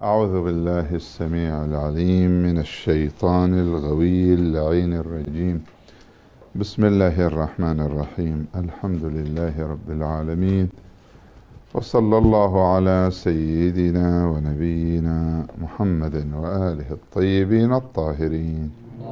أعوذ بالله السميع العليم من الشيطان الغوي اللعين الرجيم. بسم الله الرحمن الرحيم. الحمد لله رب العالمين، وصلى الله على سيدنا ونبينا محمد وآله الطيبين الطاهرين.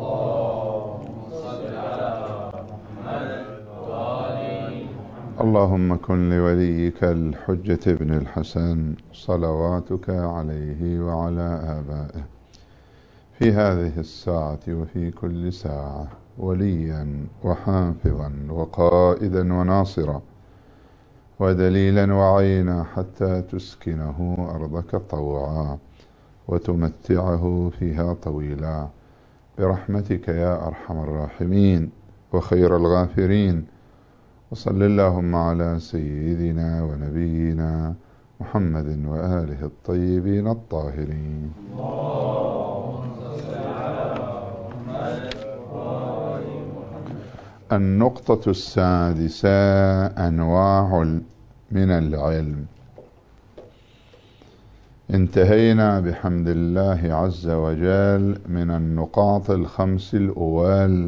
اللهم كن لوليك الحجة ابن الحسن صلواتك عليه وعلى آبائه في هذه الساعة وفي كل ساعة وليا وحافظا وقائدا وناصرا ودليلا وعينا، حتى تسكنه أرضك طوعا وتمتعه فيها طويلا، برحمتك يا أرحم الراحمين وخير الغافرين. وصل اللهم على سيدنا ونبينا محمد وآله الطيبين الطاهرين. النقطة السادسة: أنواع من العلم. انتهينا بحمد الله عز وجل من النقاط الخمس الأول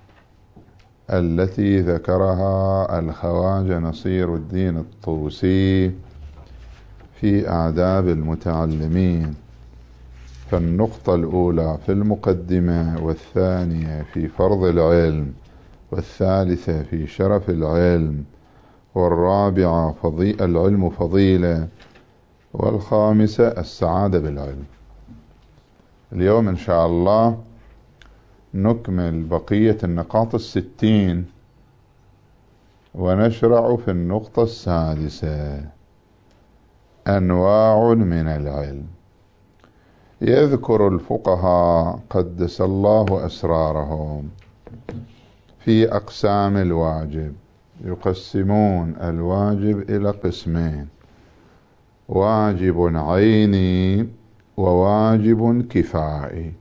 التي ذكرها الخواجة نصير الدين الطوسي في آداب المتعلمين. فالنقطة الأولى في المقدمة، والثانية في فرض العلم، والثالثة في شرف العلم، والرابعة العلم فضيلة، والخامسة السعادة بالعلم. اليوم إن شاء الله نكمل بقية النقاط 60 ونشرع في النقطة السادسة: أنواع من العلم. يذكر الفقهاء قدس الله أسرارهم في أقسام الواجب، يقسمون الواجب إلى قسمين: واجب عيني وواجب كفائي.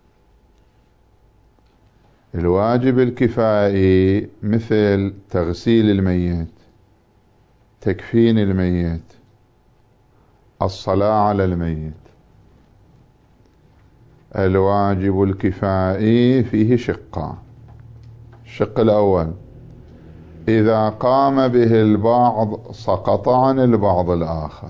الواجب الكفائي مثل تغسيل الميت، تكفين الميت، الصلاة على الميت. الواجب الكفائي فيه شقان: الشق الأول إذا قام به البعض سقط عن البعض الآخر،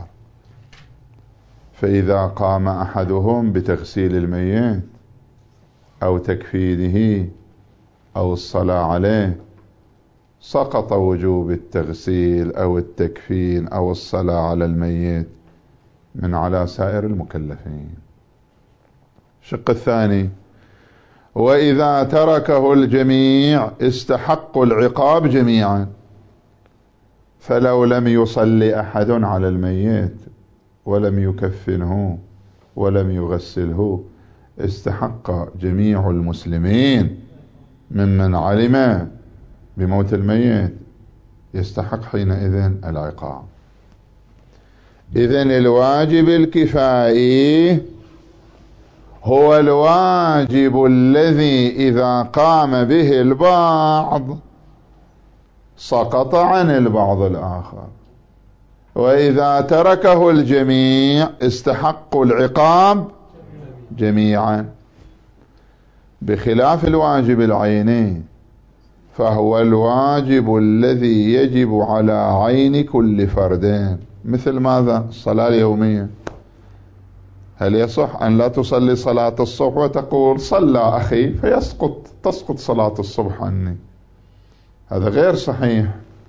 فإذا قام أحدهم بتغسيل الميت أو تكفينه أو الصلاة عليه سقط وجوب التغسيل أو التكفين أو الصلاة على الميت من على سائر المكلفين. الشق الثاني: وإذا تركه الجميع استحقوا العقاب جميعا، فلو لم يصل أحد على الميت ولم يكفنه ولم يغسله استحق جميع المسلمين ممن علم بموت الميت، يستحق حينئذ العقاب. إذن الواجب الكفائي هو الواجب الذي إذا قام به البعض سقط عن البعض الآخر، وإذا تركه الجميع استحقوا العقاب جميعا، بخلاف الواجب العيني فهو الواجب الذي يجب على عين كل فردين. مثل ماذا؟ الصلاة اليومية. هل يصح أن لا تصلي صلاة الصبح وتقول صلى أخي تسقط صلاة الصبح عني؟ هذا غير صحيح،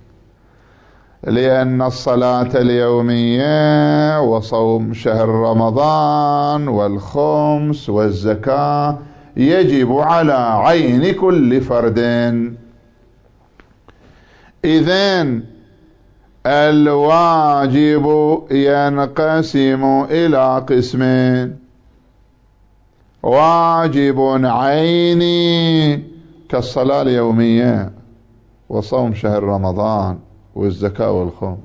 لأن الصلاة اليومية وصوم شهر رمضان والخمس والزكاة يجب على عين كل فرد. إذن الواجب ينقسم إلى قسمين: واجب عيني كالصلاة اليومية وصوم شهر رمضان والزكاة والخمس،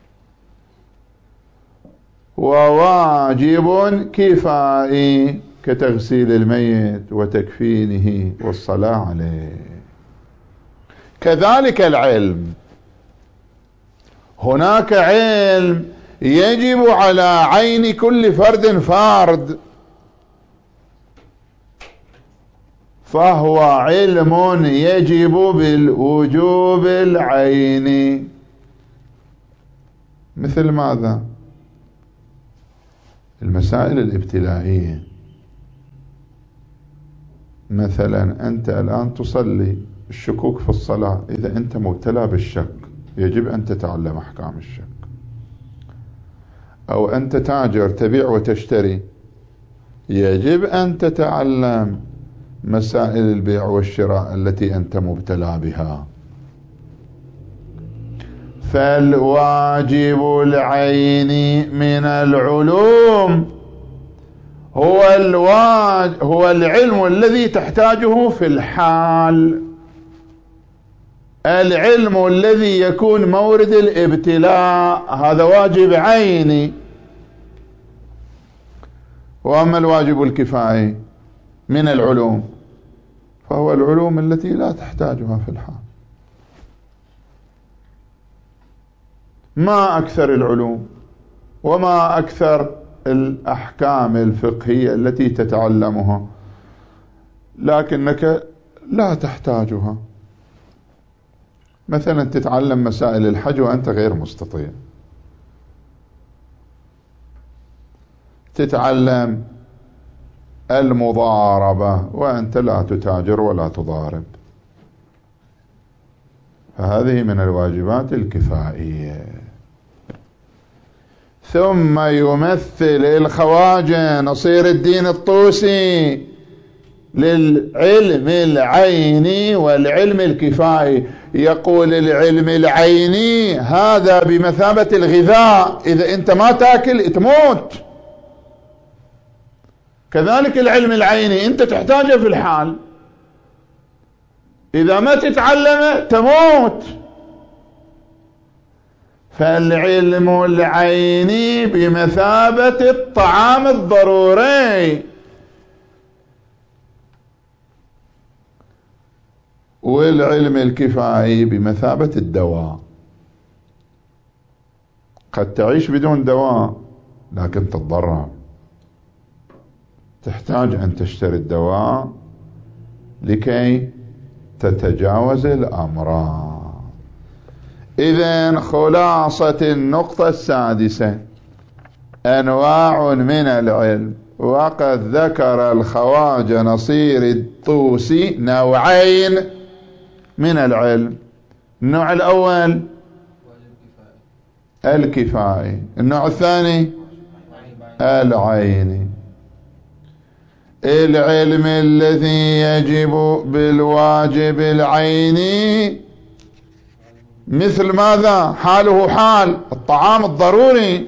وواجب كفائي كتغسيل الميت وتكفينه والصلاة عليه. كذلك العلم، هناك علم يجب على عين كل فرد فرد، فهو علم يجب بالوجوب العيني. مثل ماذا؟ المسائل الابتلائية. مثلا أنت الآن تصلي، الشكوك في الصلاة، إذا أنت مبتلى بالشك يجب أن تتعلم أحكام الشك. أو أنت تاجر تبيع وتشتري، يجب أن تتعلم مسائل البيع والشراء التي أنت مبتلى بها. فالواجب العيني من العلوم هو العلم الذي تحتاجه في الحال، العلم الذي يكون مورد الابتلاء، هذا واجب عيني. وأما الواجب الكفائي من العلوم فهو العلوم التي لا تحتاجها في الحال. ما أكثر العلوم وما أكثر الأحكام الفقهية التي تتعلمها لكنك لا تحتاجها. مثلا تتعلم مسائل الحج وأنت غير مستطيع، تتعلم المضاربة وأنت لا تتاجر ولا تضارب، فهذه من الواجبات الكفائية. ثم يمثل الخواجة نصير الدين الطوسي للعلم العيني والعلم الكفائي، يقول العلم العيني هذا بمثابة الغذاء، إذا أنت ما تأكل تموت. كذلك العلم العيني أنت تحتاجه في الحال، إذا ما تتعلمه تموت. فالعلم العيني بمثابة الطعام الضروري، والعلم الكفائي بمثابة الدواء. قد تعيش بدون دواء لكن تتضرر، تحتاج أن تشتري الدواء لكي تتجاوز الأمراض. إذن خلاصة النقطة السادسة: أنواع من العلم. وقد ذكر الخواجة نصير الطوسي نوعين من العلم. النوع الأول الكفائي، النوع الثاني العيني. العلم الذي يجب بالواجب العيني مثل ماذا؟ حاله حال الطعام الضروري.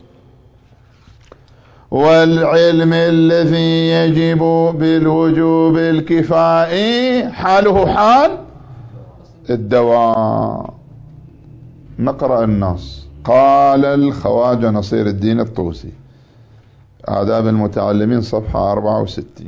والعلم الذي يجب بالوجوب الكفائي حاله حال الدواء. نقرأ النص. قال الخواجة نصير الدين الطوسي، آداب المتعلمين صفحة 64: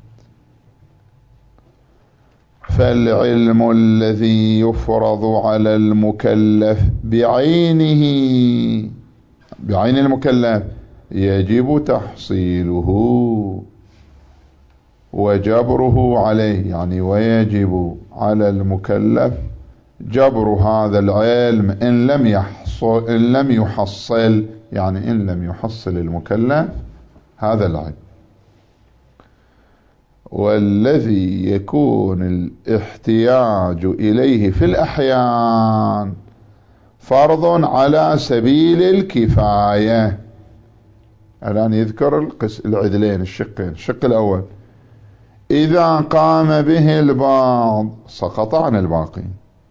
فالعلم الذي يفرض على المكلف بعينه، بعين المكلف، يجب تحصيله وجبره عليه، يعني ويجب على المكلف جبر هذا العلم إن لم يحصل، يعني إن لم يحصل المكلف هذا العلم. والذي يكون الاحتياج إليه في الأحيان فرض على سبيل الكفاية. الآن يذكر العدلين، الشقين. الشق الأول: إذا قام به البعض سقط عن الباقين،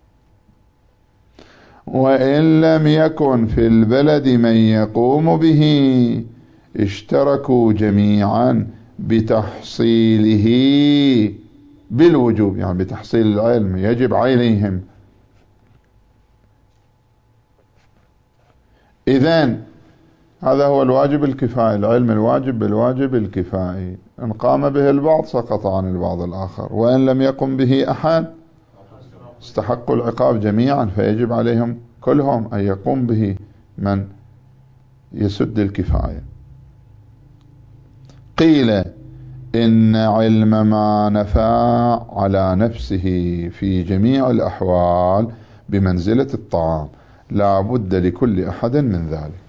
وإن لم يكن في البلد من يقوم به اشتركوا جميعا بتحصيله بالوجوب، يعني بتحصيل العلم يجب عليهم. إذن هذا هو الواجب الكفائي، العلم الواجب بالواجب الكفائي. إن قام به البعض سقط عن البعض الآخر، وإن لم يقم به أحد استحقوا العقاب جميعا، فيجب عليهم كلهم أن يقوم به من يسد الكفاية. قيل إن علم ما نفى على نفسه في جميع الأحوال بمنزلة الطعام، لا بد لكل أحد من ذلك.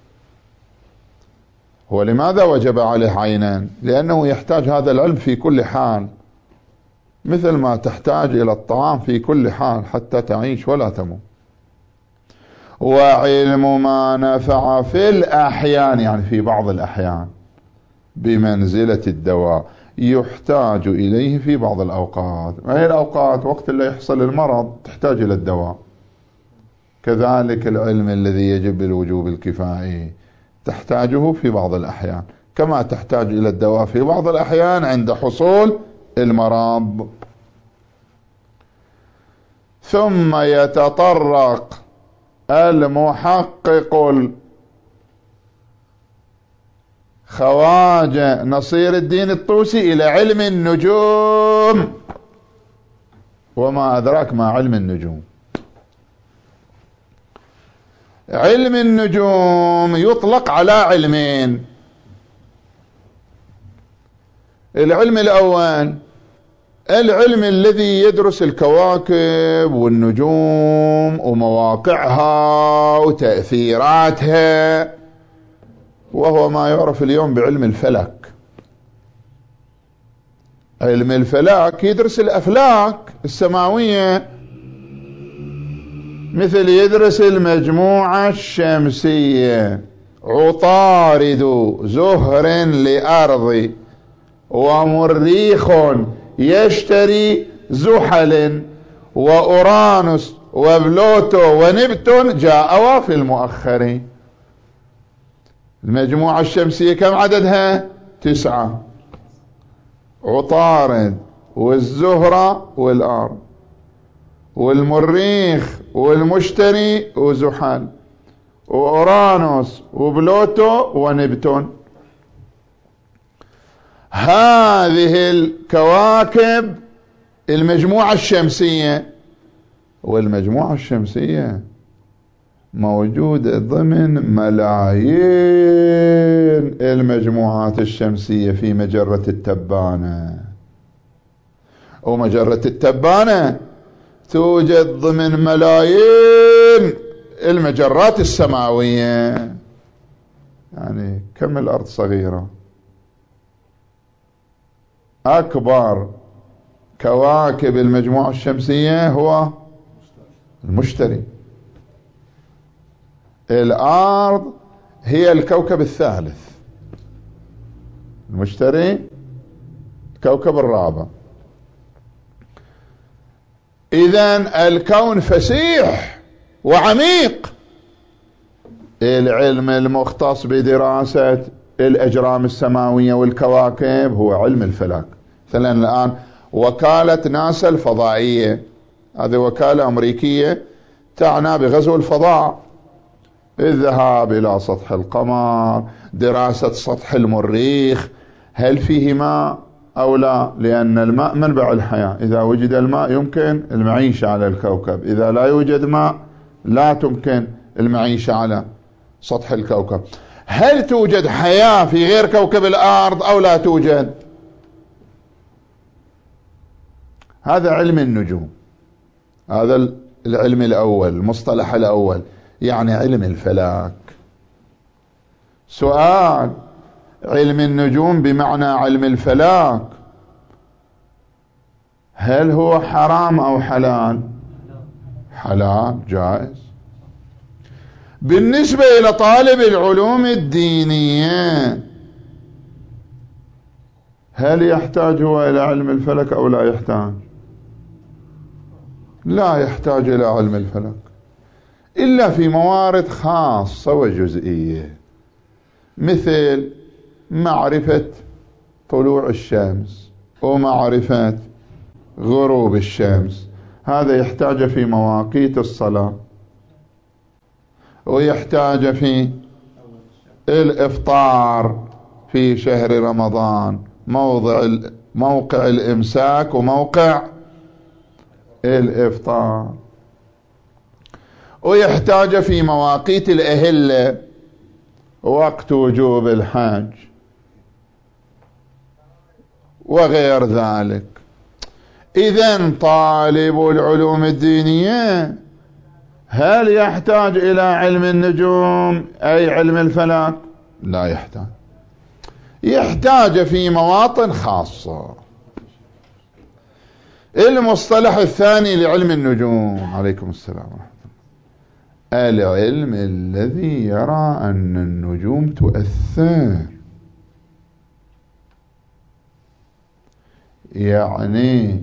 هو لماذا وجب عليه عينا؟ لأنه يحتاج هذا العلم في كل حال، مثل ما تحتاج إلى الطعام في كل حال حتى تعيش ولا تموت. وعلم ما نفع في الأحيان، يعني في بعض الأحيان، بمنزلة الدواء، يحتاج إليه في بعض الأوقات. ما هي الأوقات؟ وقت اللي يحصل المرض تحتاج إلى الدواء. كذلك العلم الذي يجب بالوجوب الكفائي تحتاجه في بعض الأحيان، كما تحتاج إلى الدواء في بعض الأحيان عند حصول المرض. ثم يتطرق المحقق خواجة نصير الدين الطوسي إلى علم النجوم. وما أدراك ما علم النجوم؟ علم النجوم يطلق على علمين. العلم الأول العلم الذي يدرس الكواكب والنجوم ومواقعها وتأثيراتها، وهو ما يعرف اليوم بعلم الفلك. علم الفلك يدرس الأفلاك السماوية، مثل يدرس المجموعة الشمسية، عطارد زهر لأرض، ومريخ يشتري زحل، وأورانوس وبلوتو ونبتون جاءوا في المؤخر. المجموعة الشمسية كم عددها؟ 9، عطارد والزهرة والأرض والمريخ والمشتري وزحل وأورانوس وبلوتو ونبتون. هذه الكواكب المجموعة الشمسية، والمجموعة الشمسية موجودة ضمن ملايين المجموعات الشمسية في مجرة التبانة، ومجرة التبانة توجد ضمن ملايين المجرات السماوية. يعني كم الأرض صغيرة. أكبر كواكب المجموعة الشمسية هو المشتري. الأرض هي الكوكب الثالث، المشتري الكوكب الرابع. إذن الكون فسيح وعميق. العلم المختص بدراسة الأجرام السماوية والكواكب هو علم الفلك. مثلا الآن وكالة ناسا الفضائية، هذه وكالة أمريكية تعنى بغزو الفضاء، الذهاب إلى سطح القمر، دراسة سطح المريخ، هل فيه ماء أو لا، لأن الماء منبع الحياة. إذا وجد الماء يمكن المعيشة على الكوكب، إذا لا يوجد ماء لا تمكن المعيشة على سطح الكوكب. هل توجد حياة في غير كوكب الأرض أو لا توجد؟ هذا علم النجوم، هذا العلم الأول، المصطلح الأول، يعني علم الفلك. سؤال: علم النجوم بمعنى علم الفلك هل هو حرام أو حلال؟ حلال، جائز. بالنسبة إلى طالب العلوم الدينية هل يحتاج هو إلى علم الفلك أو لا يحتاج؟ لا يحتاج إلى علم الفلك إلا في موارد خاصة وجزئية، مثل معرفة طلوع الشمس ومعرفة غروب الشمس، هذا يحتاج في مواقيت الصلاة، ويحتاج في الإفطار في شهر رمضان، موقع الإمساك وموقع الإفطار، ويحتاج في مواقيت الأهلة وقت وجوب الحج وغير ذلك. إذن طالب العلوم الدينية هل يحتاج إلى علم النجوم أي علم الفلك؟ لا يحتاج، يحتاج في مواطن خاصة. المصطلح الثاني لعلم النجوم، عليكم السلام ورحمة الله، العلم الذي يرى أن النجوم تؤثر، يعني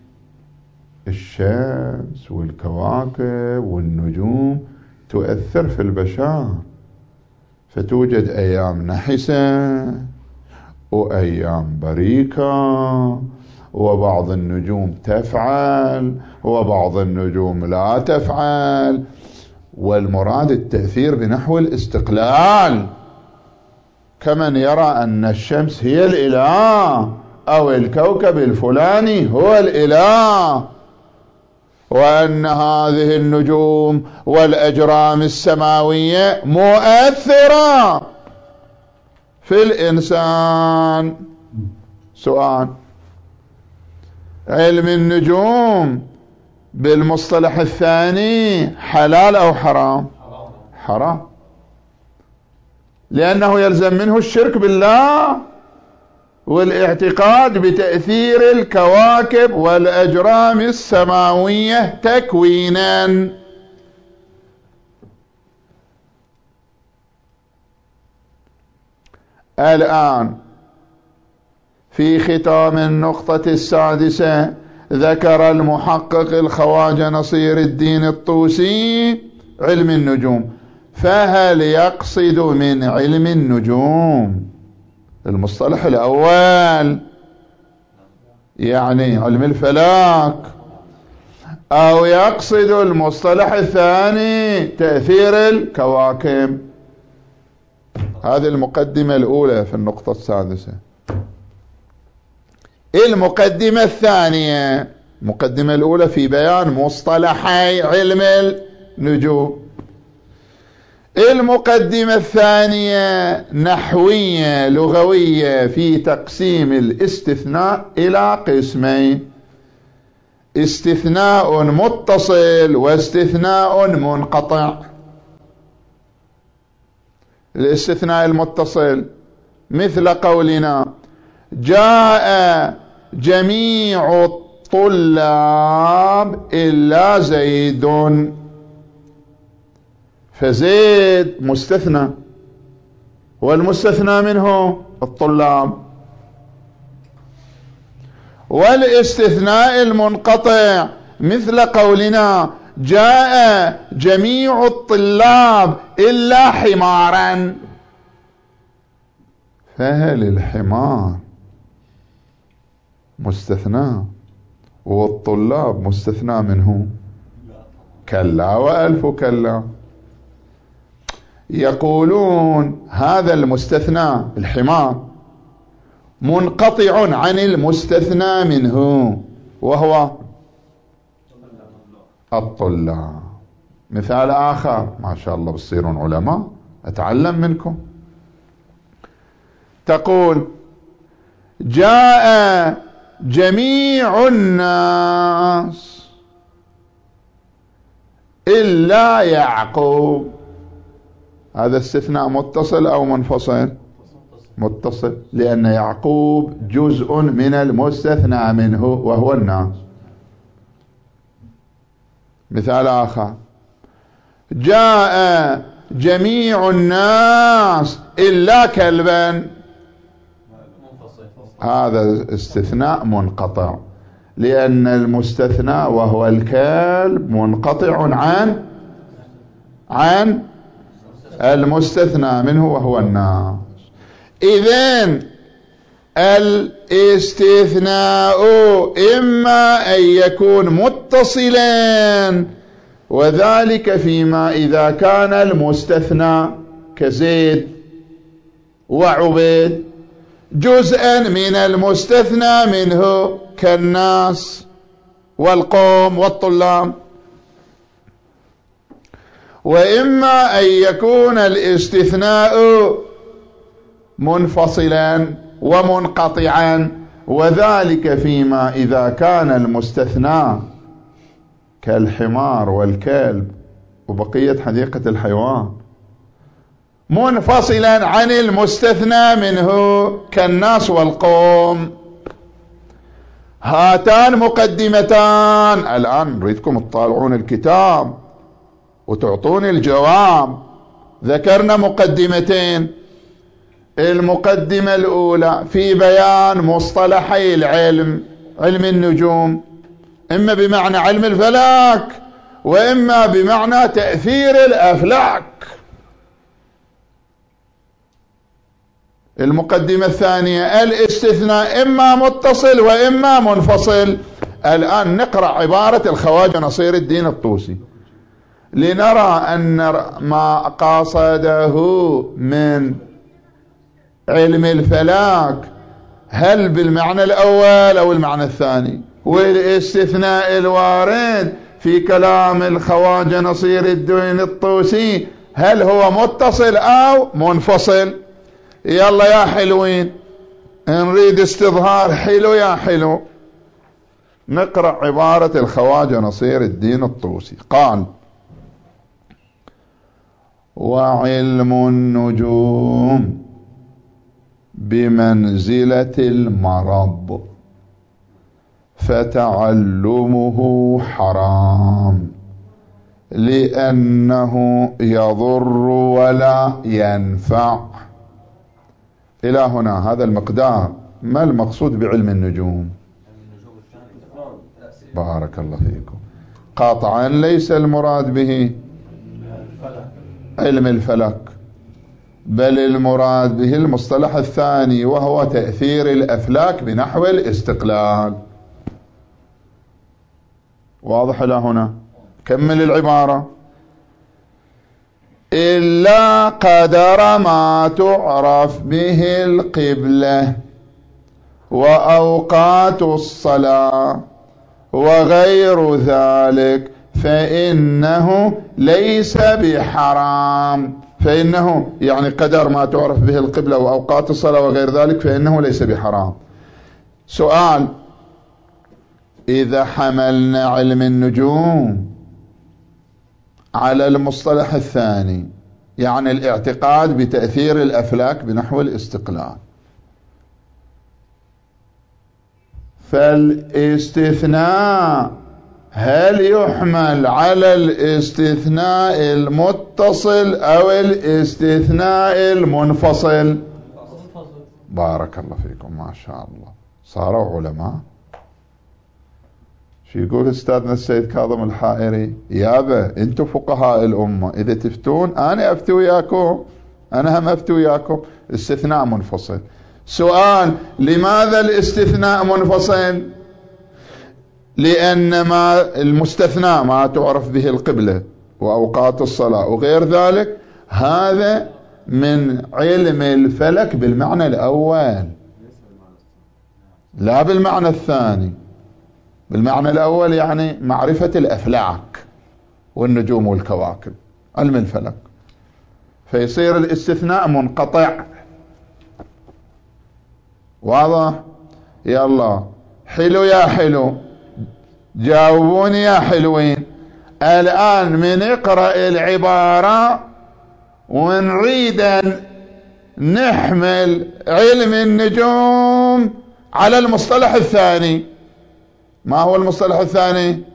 الشمس والكواكب والنجوم تؤثر في البشر، فتوجد أيام نحسة وأيام بريكة، وبعض النجوم تفعل وبعض النجوم لا تفعل، والمراد التأثير بنحو الاستقلال، كمن يرى أن الشمس هي الإله أو الكوكب الفلاني هو الإله، وأن هذه النجوم والأجرام السماوية مؤثرة في الإنسان. سؤال: علم النجوم بالمصطلح الثاني حلال أو حرام؟ حرام، لأنه يلزم منه الشرك بالله والاعتقاد بتأثير الكواكب والأجرام السماوية تكوينا. الآن في ختام النقطة السادسة ذكر المحقق الخواجة نصير الدين الطوسي علم النجوم، فهل يقصد من علم النجوم المصطلح الأول يعني علم الفلك، أو يقصد المصطلح الثاني تأثير الكواكب؟ هذه المقدمة الأولى في النقطة السادسة. المقدمة الثانية، المقدمة الأولى في بيان مصطلحي علم النجوم، المقدمة الثانية نحوية لغوية في تقسيم الاستثناء إلى قسمين: استثناء متصل واستثناء منقطع. الاستثناء المتصل مثل قولنا جاء جميع الطلاب إلا زيد، فزيد مستثنى والمستثنى منه الطلاب. والاستثناء المنقطع مثل قولنا جاء جميع الطلاب إلا حمارا، فهل الحمار مستثنى والطلاب مستثنى منه؟ كلا وألف كلا. يقولون هذا المستثنى الحمار منقطع عن المستثنى منه وهو الطلاب. مثال آخر، ما شاء الله بتصيرون علماء أتعلم منكم، تقول جاء جميع الناس إلا يعقوب، هذا استثناء متصل أو منفصل؟ متصل، لأن يعقوب جزء من المستثنى منه وهو الناس. مثال آخر، جاء جميع الناس إلا كلبا، هذا استثناء منقطع، لأن المستثنى وهو الكلب منقطع عن المستثنى منه وهو الناس. إذن الاستثناء إما أن يكون متصلا، وذلك فيما إذا كان المستثنى كزيد وعبيد جزءا من المستثنى منه كالناس والقوم والطلاب. وإما أن يكون الاستثناء منفصلا ومنقطعا، وذلك فيما إذا كان المستثنى كالحمار والكلب وبقية حديقة الحيوان منفصلا عن المستثنى منه كالناس والقوم. هاتان مقدمتان. الآن نريدكم تطالعون الكتاب وتعطون الجواب. ذكرنا مقدمتين. المقدمة الأولى في بيان مصطلحي العلم، علم النجوم، إما بمعنى علم الفلك وإما بمعنى تأثير الأفلاك. المقدمة الثانية الاستثناء إما متصل وإما منفصل. الآن نقرأ عبارة الخواجة نصير الدين الطوسي لنرى أن ما قصده من علم الفلك هل بالمعنى الأول أو المعنى الثاني، والاستثناء الوارد في كلام الخواجة نصير الدين الطوسي هل هو متصل أو منفصل. يلا يا حلوين نريد استظهار حلو يا حلو. نقرأ عبارة الخواجة نصير الدين الطوسي. قال: وعلم النجوم بمنزلة المرض فتعلمه حرام لأنه يضر ولا ينفع. إلى هنا هذا المقدار. ما المقصود بعلم النجوم؟ بارك الله فيكم. قاطعا ليس المراد به علم الفلك، بل المراد به المصطلح الثاني وهو تأثير الأفلاك بنحو الاستقلال. واضح إلى هنا؟ كمل العبارة. إلا قدر ما تعرف به القبلة وأوقات الصلاة وغير ذلك فإنه ليس بحرام. فإنه يعني قدر ما تعرف به القبلة وأوقات الصلاة وغير ذلك فإنه ليس بحرام. سؤال: إذا حملنا علم النجوم على المصطلح الثاني يعني الاعتقاد بتأثير الأفلاك بنحو الاستقلال، فالاستثناء هل يحمل على الاستثناء المتصل أو الاستثناء المنفصل؟ بارك الله فيكم، ما شاء الله صاروا علماء. شو يقول أستاذنا السيد كاظم الحائري؟ يابا انتم فقهاء الأمة، إذا تفتون أنا أفتي وياكم، أنا هم أفتي وياكم. استثناء منفصل. سؤال: لماذا الاستثناء منفصل؟ لأن ما المستثنى ما تعرف به القبلة وأوقات الصلاة وغير ذلك هذا من علم الفلك بالمعنى الأول لا بالمعنى الثاني. بالمعنى الأول يعني معرفة الأفلاك والنجوم والكواكب، علم الفلك، فيصير الاستثناء منقطع. واضح؟ يلا حلو يا حلو، جاوبوني يا حلوين. الآن من نقرأ العبارة ونريد أن نحمل علم النجوم على المصطلح الثاني. ما هو المصطلح الثاني؟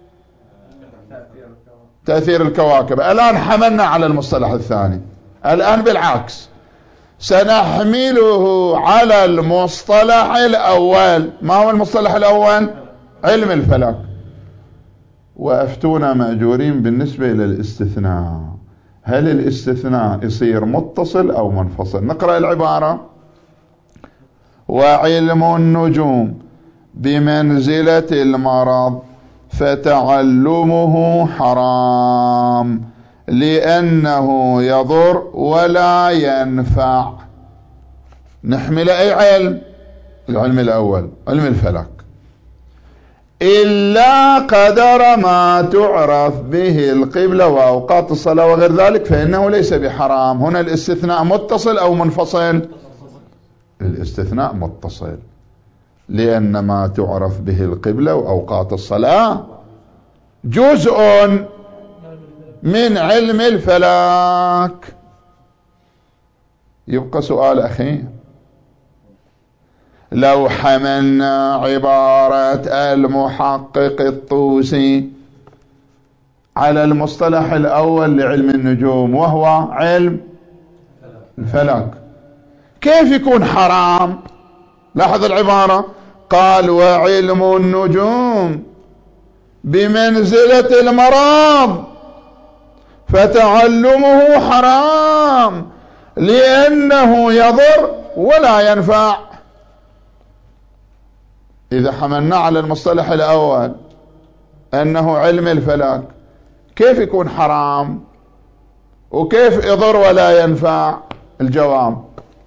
تأثير الكواكب. الآن حملنا على المصطلح الثاني. الآن بالعكس سنحمله على المصطلح الأول. ما هو المصطلح الأول؟ علم الفلك. وأفتونا مأجورين بالنسبة إلى الاستثناء، هل الاستثناء يصير متصل أو منفصل؟ نقرأ العبارة: وعلم النجوم بمنزلة المرض فتعلمه حرام لأنه يضر ولا ينفع. نحمل أي علم؟ العلم الأول علم الفلك. إلا قدر ما تعرف به القبلة وأوقات الصلاة وغير ذلك فإنه ليس بحرام. هنا الاستثناء متصل أو منفصل؟ الاستثناء متصل، لأن ما تعرف به القبلة وأوقات الصلاة جزء من علم الفلك. يبقى سؤال أخي، لو حملنا عبارة المحقق الطوسي على المصطلح الأول لعلم النجوم وهو علم الفلك، كيف يكون حرام؟ لاحظ العبارة، قال وعلم النجوم بمنزلة المرض فتعلمه حرام لأنه يضر ولا ينفع. إذا حملنا على المصطلح الأول أنه علم الفلك، كيف يكون حرام وكيف يضر ولا ينفع؟ الجواب،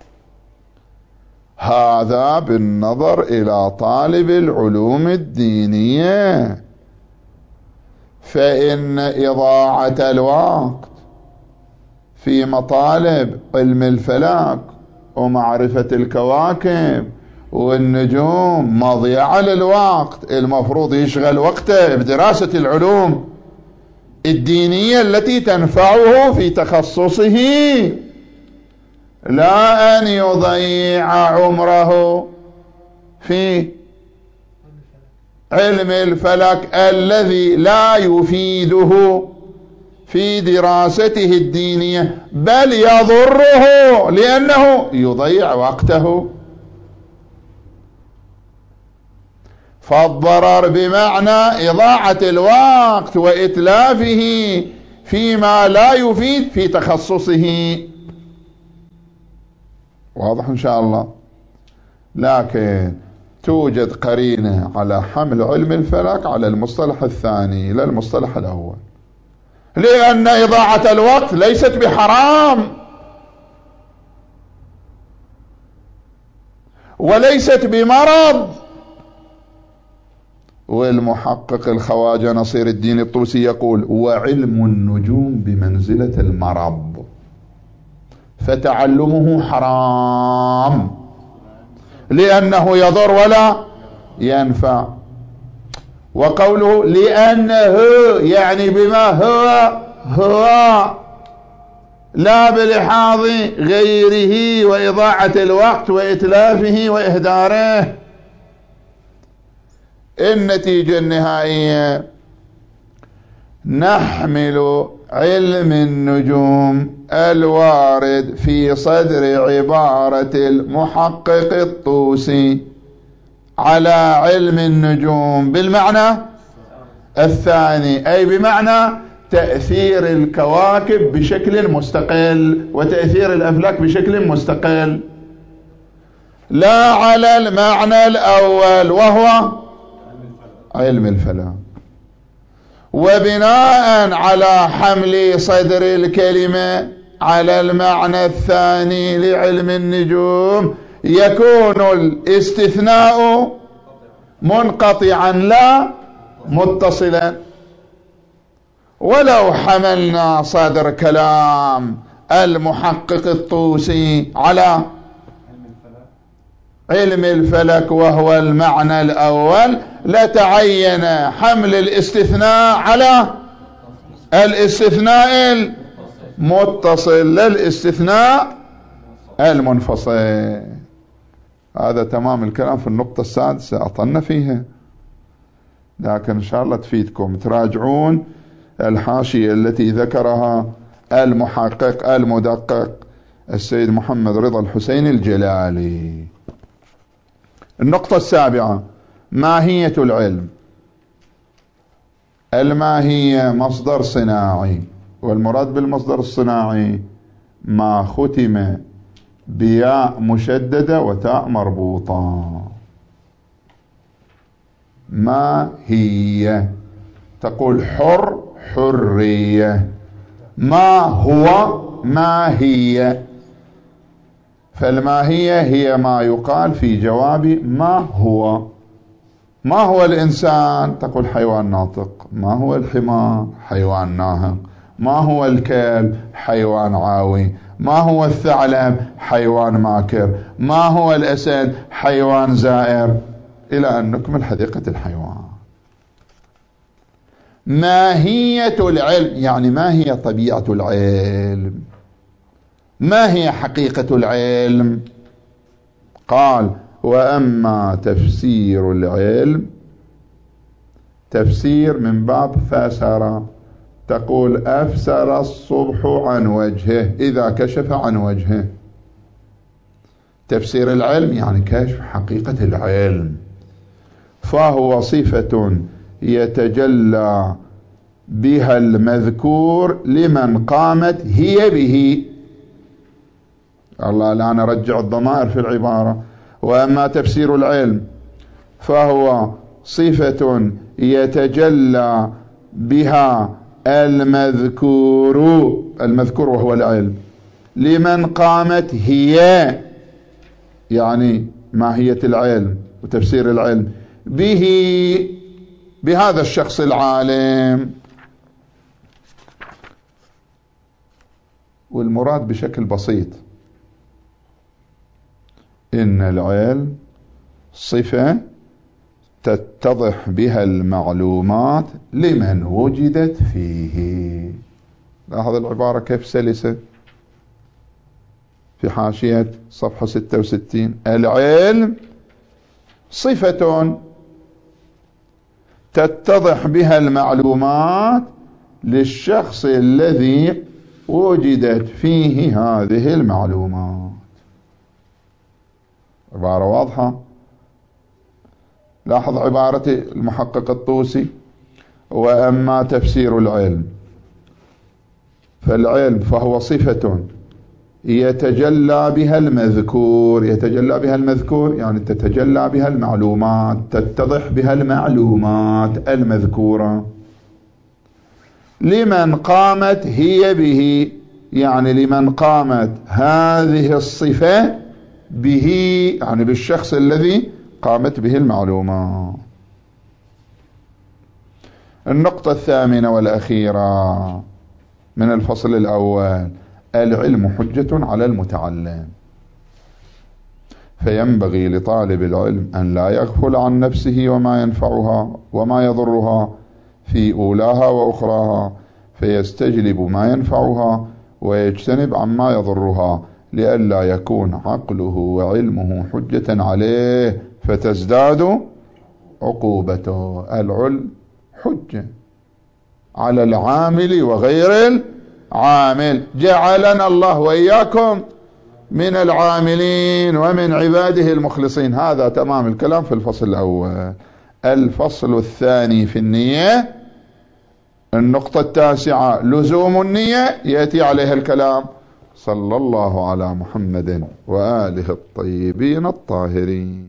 هذا بالنظر إلى طالب العلوم الدينية، فإن إضاعة الوقت في مطالب علم الفلك ومعرفة الكواكب والنجوم مضيعة للوقت. المفروض يشغل وقته بدراسة العلوم الدينية التي تنفعه في تخصصه، لا أن يضيع عمره في علم الفلك الذي لا يفيده في دراسته الدينية بل يضره لأنه يضيع وقته. فالضرر بمعنى إضاعة الوقت وإتلافه فيما لا يفيد في تخصصه. واضح إن شاء الله؟ لكن توجد قرينة على حمل علم الفلك على المصطلح الثاني لا المصطلح الأول، لأن إضاعة الوقت ليست بحرام وليست بمرض. والمحقق الخواجة نصير الدين الطوسي يقول وعلم النجوم بمنزلة المرض فتعلمه حرام لأنه يضر ولا ينفع. وقوله لأنه يعني بما هو لا بلحاظ غيره وإضاعة الوقت وإتلافه وإهداره. النتيجة النهائية نحمل علم النجوم الوارد في صدر عبارة المحقق الطوسي على علم النجوم بالمعنى الثاني، أي بمعنى تأثير الكواكب بشكل مستقل وتأثير الأفلاك بشكل مستقل، لا على المعنى الأول وهو علم الفلك. وبناء على حمل صدر الكلمة على المعنى الثاني لعلم النجوم يكون الاستثناء منقطعا لا متصلا. ولو حملنا صدر كلام المحقق الطوسي على علم الفلك وهو المعنى الأول لتعين حمل الاستثناء على الاستثناء المتصل لا الاستثناء المنفصل. هذا تمام الكلام في النقطة السادسة أطلنا فيها، لكن إن شاء الله تفيدكم تراجعون الحاشية التي ذكرها المحقق المدقق السيد محمد رضا الحسين الجلالي. النقطة السابعة ماهية العلم. الماهية مصدر صناعي، والمراد بالمصدر الصناعي ما ختم بياء مشددة وتاء مربوطة. ما هي تقول حر حرية، ما هو ما هي، فالماهية هي ما يقال في جواب ما هو. ما هو الإنسان؟ تقول حيوان ناطق. ما هو الحمار؟ حيوان ناهق. ما هو الكلب؟ حيوان عاوي. ما هو الثعلب؟ حيوان ماكر. ما هو الأسد؟ حيوان زائر، إلى أن نكمل حديقة الحيوان. ماهية العلم، يعني ما هي طبيعة العلم؟ ما هي حقيقة العلم؟ قال: وأما تفسير العلم، تفسير من باب فسر، تقول أفسر الصبح عن وجهه إذا كشف عن وجهه. تفسير العلم يعني كشف حقيقة العلم، فهو صفة يتجلى بها المذكور لمن قامت هي به. الله الآن رجع الضمائر في العبارة. وأما تفسير العلم فهو صفة يتجلى بها المذكور وهو العلم لمن قامت هي، يعني ماهية العلم وتفسير العلم به، بهذا الشخص العالم. والمراد بشكل بسيط إن العلم صفة تتضح بها المعلومات لمن وجدت فيه. لاحظ العبارة كيف سلسة في حاشية صفحة 66. العلم صفة تتضح بها المعلومات للشخص الذي وجدت فيه هذه المعلومات. عبارة واضحة. لاحظ عبارة المحقق الطوسي: وأما تفسير العلم فالعلم فهو صفة يتجلى بها المذكور. يتجلى بها المذكور يعني تتجلى بها المعلومات، تتضح بها المعلومات المذكورة لمن قامت هي به، يعني لمن قامت هذه الصفة به، يعني بالشخص الذي قامت به المعلومة. النقطة الثامنة والأخيرة من الفصل الأول: العلم حجة على المتعلم، فينبغي لطالب العلم أن لا يغفل عن نفسه وما ينفعها وما يضرها في أولاها وأخراها، فيستجلب ما ينفعها ويجتنب عما يضرها، لئلا يكون عقله وعلمه حجة عليه فتزداد عقوبته. العلم حجة على العامل وغير العامل. جعلنا الله وإياكم من العاملين ومن عباده المخلصين. هذا تمام الكلام في الفصل الأول. الفصل الثاني في النية، النقطة التاسعة لزوم النية، يأتي عليها الكلام. صلى الله على محمد وآله الطيبين الطاهرين.